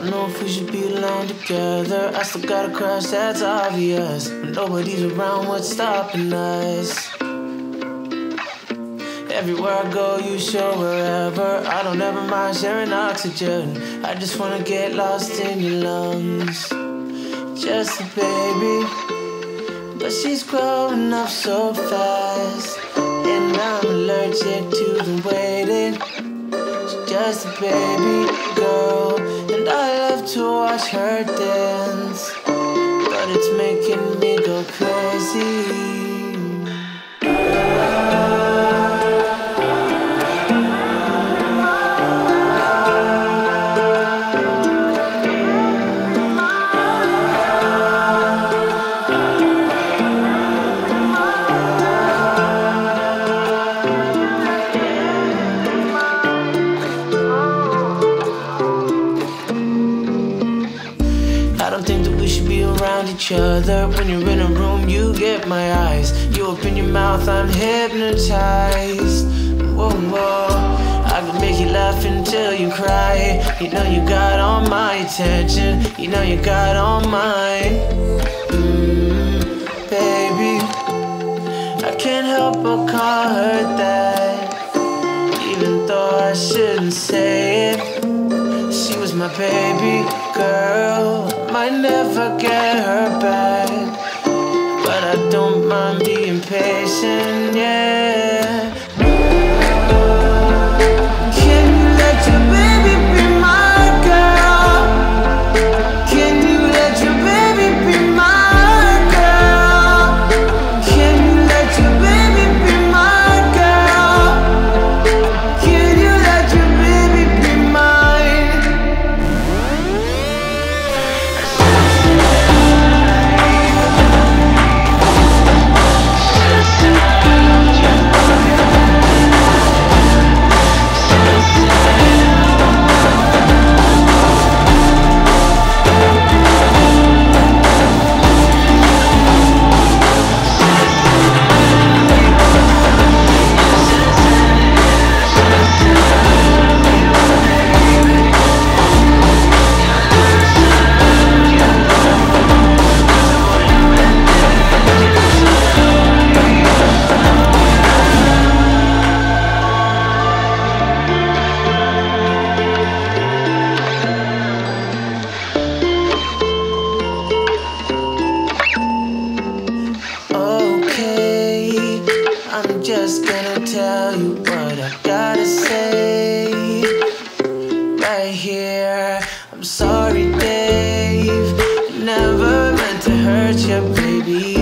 don't know if we should be alone together. I still got a crush, that's obvious. When nobody's around, what's stopping us? Everywhere I go, you show wherever. I don't ever mind sharing oxygen. I just wanna get lost in your lungs. Just a baby, but she's growing up so fast, and I'm allergic to the waiting. She's just a baby girl, and I love to watch her dance, but it's making me go crazy. I don't think that we should be around each other. When you're in a room, you get my eyes. You open your mouth, I'm hypnotized. Whoa, whoa, I can make you laugh until you cry. You know you got all my attention. You know you got all mine. Baby, I can't help but call her that, even though I shouldn't say it. She was my baby girl, might never get her back, but I don't mind being patient, yeah. Can you let your baby be my girl? Can you let your baby be my girl? Can you let your baby be my girl? Can you let your baby be mine? I'm just gonna tell you what I gotta say right here. I'm sorry, Dave, never meant to hurt you, baby.